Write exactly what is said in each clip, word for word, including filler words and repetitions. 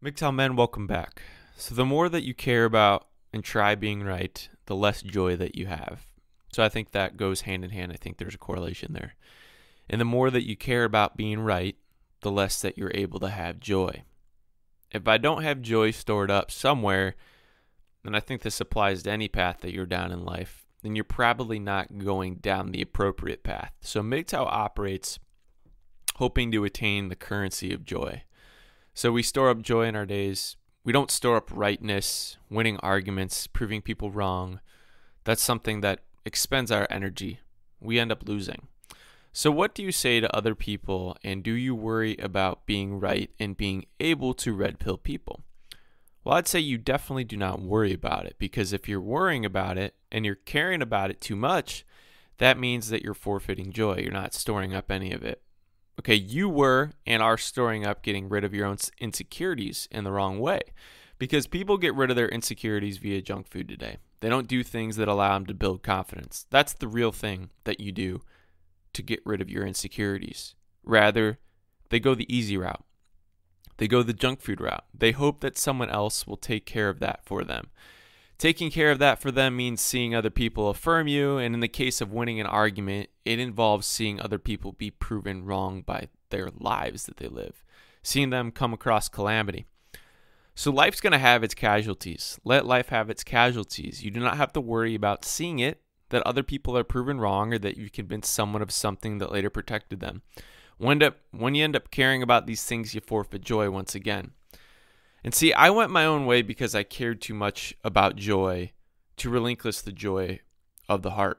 M G T O W men, welcome back. So the more that you care about and try being right, the less joy that you have. So I think that goes hand in hand. I think there's a correlation there. And the more that you care about being right, the less that you're able to have joy. If I don't have joy stored up somewhere, and I think this applies to any path that you're down in life, then you're probably not going down the appropriate path. So M G T O W operates hoping to attain the currency of joy. So we store up joy in our days. We don't store up rightness, winning arguments, proving people wrong. That's something that expends our energy. We end up losing. So what do you say to other people, and do you worry about being right and being able to red pill people? Well, I'd say you definitely do not worry about it, because if you're worrying about it and you're caring about it too much, that means that you're forfeiting joy. You're not storing up any of it. Okay, you were and are storing up getting rid of your own insecurities in the wrong way, because people get rid of their insecurities via junk food today. They don't do things that allow them to build confidence. That's the real thing that you do to get rid of your insecurities. Rather, they go the easy route. They go the junk food route. They hope that someone else will take care of that for them. Taking care of that for them means seeing other people affirm you, and in the case of winning an argument, it involves seeing other people be proven wrong by their lives that they live, seeing them come across calamity. So life's going to have its casualties. Let life have its casualties. You do not have to worry about seeing it, that other people are proven wrong, or that you convinced someone of something that later protected them. When, up, when you end up caring about these things, you forfeit joy once again. And see, I went my own way because I cared too much about joy to relinquish the joy of the heart.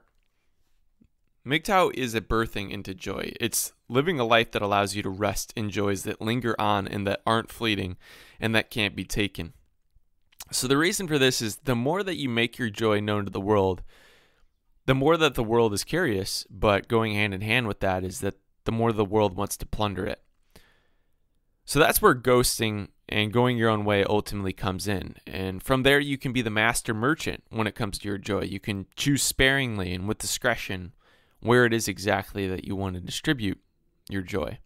M G T O W is a birthing into joy. It's living a life that allows you to rest in joys that linger on and that aren't fleeting and that can't be taken. So the reason for this is the more that you make your joy known to the world, the more that the world is curious, but going hand in hand with that is that the more the world wants to plunder it. So that's where ghosting and going your own way ultimately comes in. And from there, you can be the master merchant when it comes to your joy. You can choose sparingly and with discretion where it is exactly that you want to distribute your joy.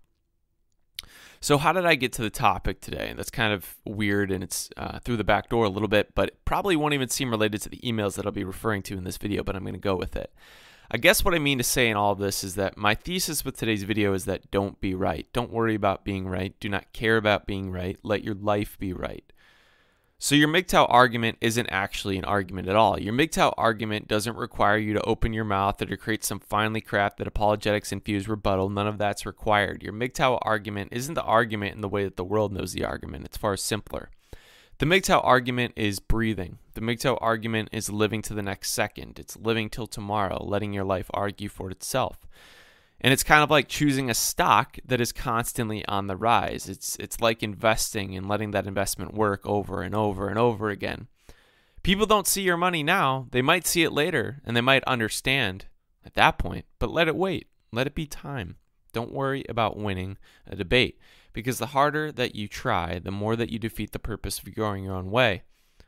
So how did I get to the topic today? That's kind of weird, and it's uh, through the back door a little bit, but it probably won't even seem related to the emails that I'll be referring to in this video, but I'm going to go with it. I guess what I mean to say in all of this is that my thesis with today's video is that don't be right. Don't worry about being right. Do not care about being right. Let your life be right. So your M G T O W argument isn't actually an argument at all. Your M G T O W argument doesn't require you to open your mouth or to create some finely crafted apologetics infused rebuttal. None of that's required. Your M G T O W argument isn't the argument in the way that the world knows the argument. It's far simpler. The M G T O W argument is breathing. The M G T O W argument is living to the next second. It's living till tomorrow, letting your life argue for itself. And it's kind of like choosing a stock that is constantly on the rise. It's it's like investing and letting that investment work over and over and over again. People don't see your money now. They might see it later, and they might understand at that point, but let it wait. Let it be time. Don't worry about winning a debate, because the harder that you try, the more that you defeat the purpose of going your own way.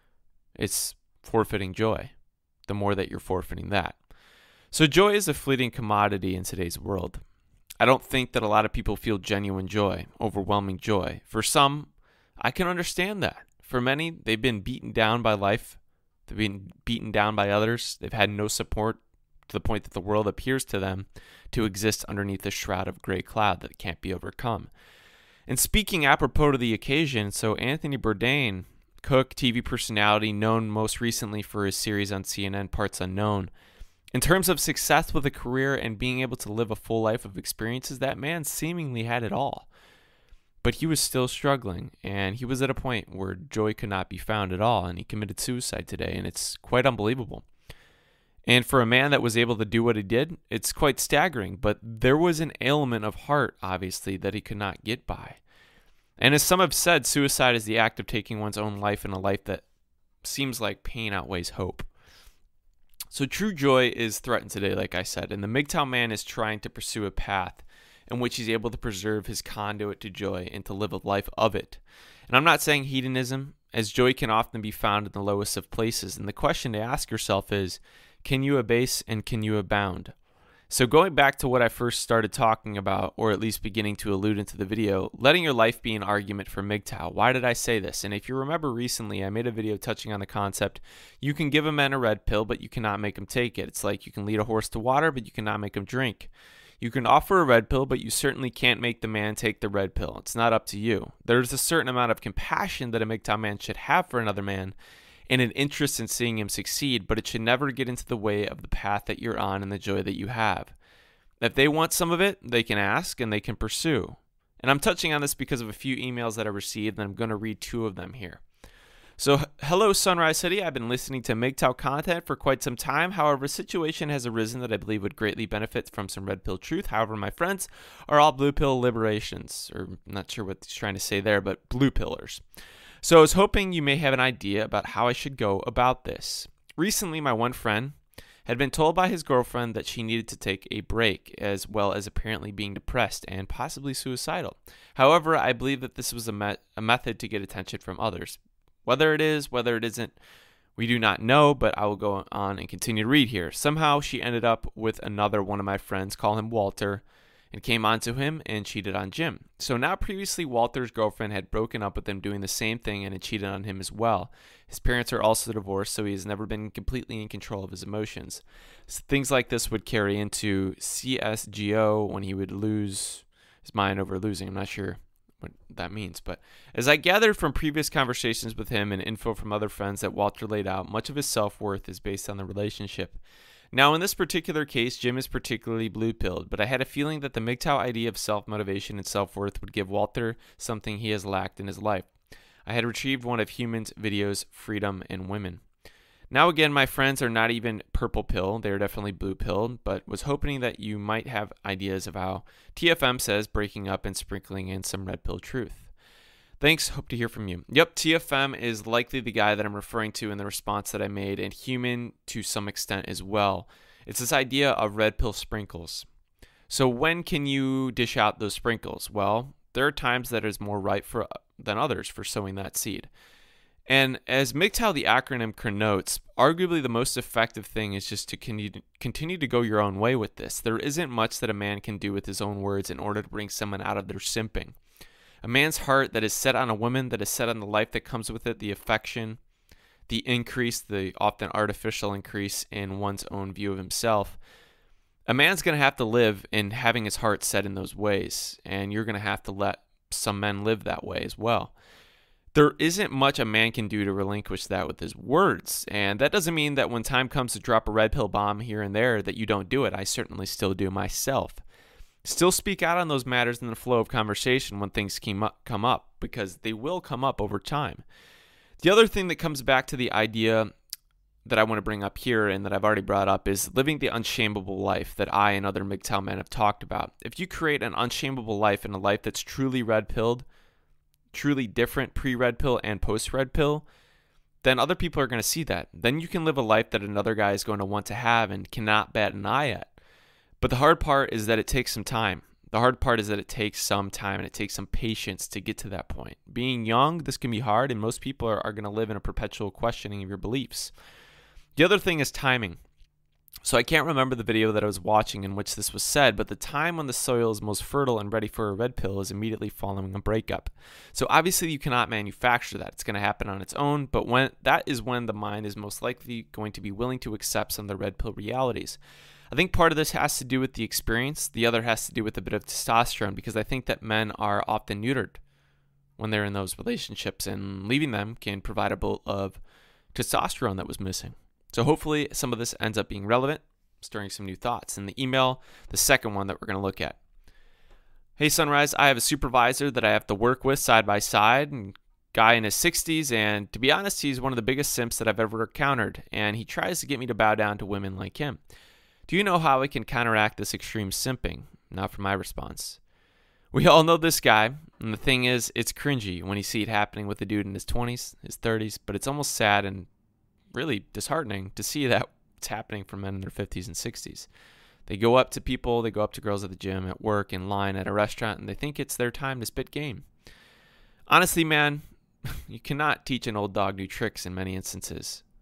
It's forfeiting joy, the more that you're forfeiting that. So joy is a fleeting commodity in today's world. I don't think that a lot of people feel genuine joy, overwhelming joy. For some, I can understand that. For many, they've been beaten down by life. They've been beaten down by others. They've had no support to the point that the world appears to them to exist underneath a shroud of gray cloud that can't be overcome. And speaking apropos to the occasion, so Anthony Bourdain, cook, T V personality, known most recently for his series on C N N, Parts Unknown. In terms of success with a career and being able to live a full life of experiences, that man seemingly had it all. But he was still struggling, and he was at a point where joy could not be found at all, and he committed suicide today, and it's quite unbelievable. And for a man that was able to do what he did, it's quite staggering, but there was an ailment of heart, obviously, that he could not get by. And as some have said, suicide is the act of taking one's own life in a life that seems like pain outweighs hope. So true joy is threatened today, like I said, and the M G T O W man is trying to pursue a path in which he's able to preserve his conduit to joy and to live a life of it. And I'm not saying hedonism, as joy can often be found in the lowest of places. And the question to ask yourself is, can you abase and can you abound? So going back to what I first started talking about, or at least beginning to allude into the video, letting your life be an argument for M G T O W. Why did I say this? And if you remember recently, I made a video touching on the concept, you can give a man a red pill, but you cannot make him take it. It's like you can lead a horse to water, but you cannot make him drink. You can offer a red pill, but you certainly can't make the man take the red pill. It's not up to you. There's a certain amount of compassion that a M G T O W man should have for another man and an interest in seeing him succeed, but it should never get into the way of the path that you're on and the joy that you have. If they want some of it, they can ask and they can pursue. And I'm touching on this because of a few emails that I received, and I'm going to read two of them here. So, hello Sunrise City, I've been listening to M G T O W content for quite some time. However, a situation has arisen that I believe would greatly benefit from some red pill truth. However, my friends are all blue pill liberations, or I'm not sure what he's trying to say there, but blue pillars. So I was hoping you may have an idea about how I should go about this. Recently, my one friend had been told by his girlfriend that she needed to take a break, as well as apparently being depressed and possibly suicidal. However, I believe that this was a, me- a method to get attention from others. Whether it is, whether it isn't, we do not know, but I will go on and continue to read here. Somehow she ended up with another one of my friends, call him Walter, and came onto him and cheated on Jim. So now previously Walter's girlfriend had broken up with him doing the same thing and had cheated on him as well. His parents are also divorced, so he has never been completely in control of his emotions. So things like this would carry into C S G O when he would lose his mind over losing. I'm not sure what that means, but as I gathered from previous conversations with him and info from other friends that Walter laid out, much of his self-worth is based on the relationship. Now, in this particular case, Jim is particularly blue-pilled, but I had a feeling that the M G T O W idea of self-motivation and self-worth would give Walter something he has lacked in his life. I had retrieved one of Human's videos, Freedom and Women. Now, again, my friends are not even purple pill. They're definitely blue-pilled, but was hoping that you might have ideas of how T F M says breaking up and sprinkling in some red pill truth. Thanks. Hope to hear from you. Yep, T F M is likely the guy that I'm referring to in the response that I made, and Human to some extent as well. It's this idea of red pill sprinkles. So when can you dish out those sprinkles? Well, there are times that is more right for than others for sowing that seed. And as M G T O W, the acronym, connotes, arguably the most effective thing is just to continue to go your own way with this. There isn't much that a man can do with his own words in order to bring someone out of their simping. A man's heart that is set on a woman, that is set on the life that comes with it, the affection, the increase, the often artificial increase in one's own view of himself. A man's going to have to live in having his heart set in those ways, and you're going to have to let some men live that way as well. There isn't much a man can do to relinquish that with his words, and that doesn't mean that when time comes to drop a red pill bomb here and there that you don't do it. I certainly still do myself. Still speak out on those matters in the flow of conversation when things come up, because they will come up over time. The other thing that comes back to the idea that I want to bring up here and that I've already brought up is living the unshameable life that I and other M G T O W men have talked about. If you create an unshameable life and a life that's truly red-pilled, truly different pre-red pill and post-red pill, then other people are going to see that. Then you can live a life that another guy is going to want to have and cannot bat an eye at. But the hard part is that it takes some time. The hard part is that it takes some time and it takes some patience to get to that point. Being young, this can be hard, and most people are, are going to live in a perpetual questioning of your beliefs. The other thing is timing. So I can't remember the video that I was watching in which this was said, but the time when the soil is most fertile and ready for a red pill is immediately following a breakup. So obviously you cannot manufacture that. It's going to happen on its own, but when that is when the mind is most likely going to be willing to accept some of the red pill realities. I think part of this has to do with the experience. The other has to do with a bit of testosterone, because I think that men are often neutered when they're in those relationships, and leaving them can provide a bolt of testosterone that was missing. So hopefully some of this ends up being relevant, stirring some new thoughts. In the email, the second one that we're going to look at. Hey Sunrise, I have a supervisor that I have to work with side by side, and guy in his sixties, and to be honest, he's one of the biggest simps that I've ever encountered, and he tries to get me to bow down to women like him. Do you know how I can counteract this extreme simping? Not from my response. We all know this guy, and the thing is, it's cringy when you see it happening with a dude in his twenties, his thirties, but it's almost sad and really disheartening to see that it's happening for men in their fifties and sixties. They go up to people, they go up to girls at the gym, at work, in line, at a restaurant, and they think it's their time to spit game. Honestly, man, you cannot teach an old dog new tricks in many instances.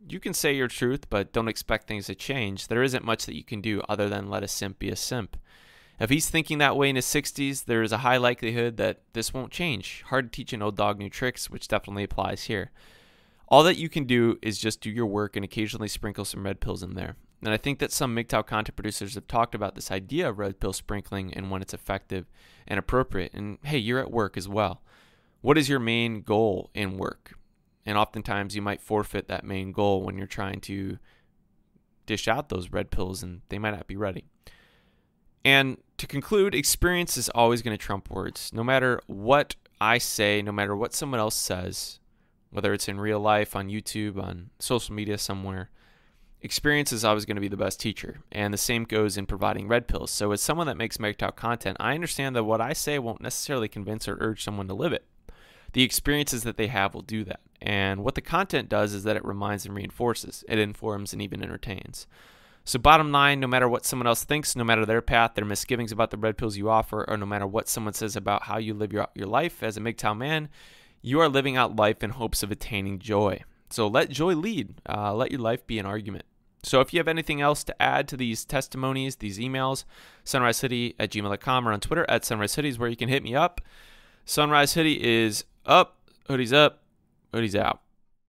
you can say your truth, but don't expect things to change. There isn't much that you can do other than let a simp be a simp. If he's thinking that way in his sixties, there is a high likelihood that this won't change. Hard to teach an old dog new tricks, which definitely applies here. All that you can do is just do your work and occasionally sprinkle some red pills in there. And I think that some M G T O W content producers have talked about this idea of red pill sprinkling and when it's effective and appropriate. And hey, you're at work as well. What is your main goal in work? And oftentimes you might forfeit that main goal when you're trying to dish out those red pills and they might not be ready. And to conclude, experience is always going to trump words. No matter what I say, no matter what someone else says, whether it's in real life, on YouTube, on social media somewhere, experience is always going to be the best teacher. And the same goes in providing red pills. So as someone that makes M G T O W content, I understand that what I say won't necessarily convince or urge someone to live it. The experiences that they have will do that. And what the content does is that it reminds and reinforces. It informs and even entertains. So bottom line, no matter what someone else thinks, no matter their path, their misgivings about the red pills you offer, or no matter what someone says about how you live your, your life as a M G T O W man, you are living out life in hopes of attaining joy. So let joy lead. Uh, let your life be an argument. So if you have anything else to add to these testimonies, these emails, sunrise hoodie at gmail dot com or on Twitter at sunrise hoodie is where you can hit me up. Sunrise Hoodie is up, hoodies up, hoodies out.